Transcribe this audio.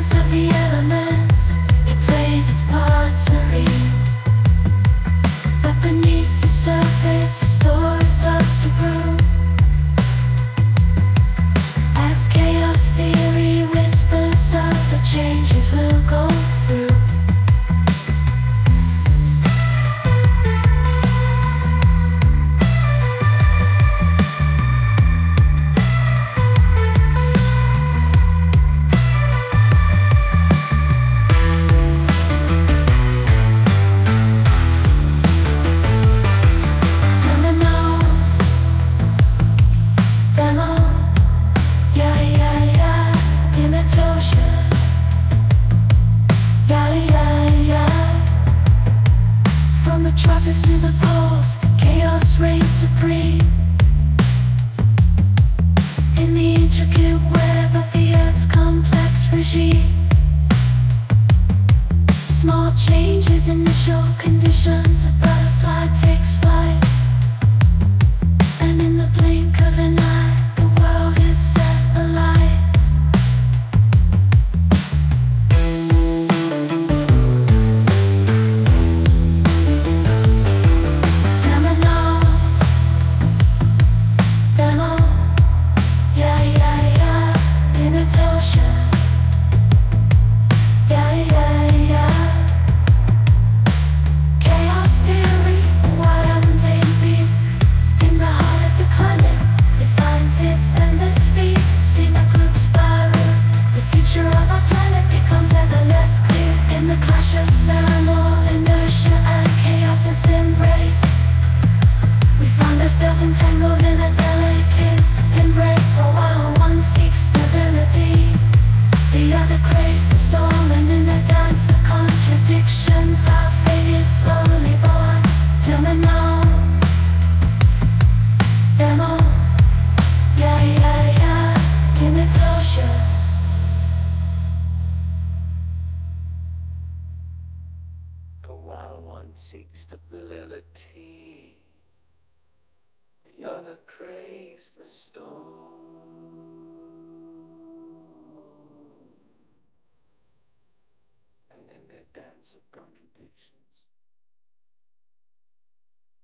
dance of the elements, it plays its part serene. But beneath the surface, the story starts to brew. As chaos theory whispers of the changes we'll go through. Tropics to the poles, chaos reigns supreme. In the intricate web of the Earth's complex regime, small changes, initial conditions, a butterfly takes flight. And in the blink of an eye, the world is set alight. Entangled in a delicate embrace, for while one seeks stability, the other craves the storm. And in a dance of contradictions, our fate is slowly born. Domino, demo, in its ocean. But while one seeks stability, the other craves the